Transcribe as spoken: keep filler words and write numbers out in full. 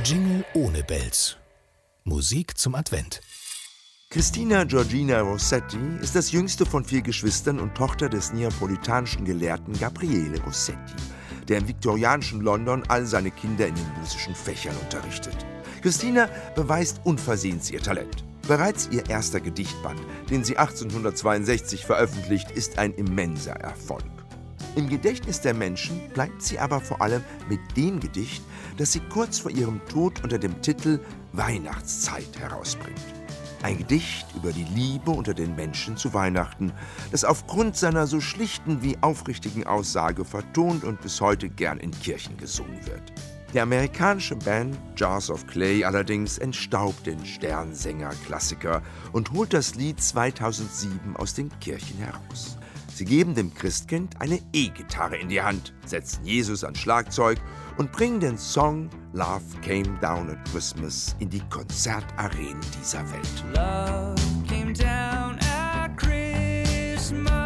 Jingle ohne Bells. Musik zum Advent. Christina Georgina Rossetti ist das jüngste von vier Geschwistern und Tochter des neapolitanischen Gelehrten Gabriele Rossetti, der im viktorianischen London all seine Kinder in den musischen Fächern unterrichtet. Christina beweist unversehens ihr Talent. Bereits ihr erster Gedichtband, den sie achtzehnhundertzweiundsechzig veröffentlicht, ist ein immenser Erfolg. Im Gedächtnis der Menschen bleibt sie aber vor allem mit dem Gedicht, das sie kurz vor ihrem Tod unter dem Titel Weihnachtszeit herausbringt. Ein Gedicht über die Liebe unter den Menschen zu Weihnachten, das aufgrund seiner so schlichten wie aufrichtigen Aussage vertont und bis heute gern in Kirchen gesungen wird. Die amerikanische Band Jars of Clay allerdings entstaubt den Sternsänger-Klassiker und holt das Lied zweitausendsieben aus den Kirchen heraus. Sie geben dem Christkind eine E-Gitarre in die Hand, setzen Jesus ans Schlagzeug und bringen den Song Love Came Down at Christmas in die Konzertarenen dieser Welt. Love came down at Christmas.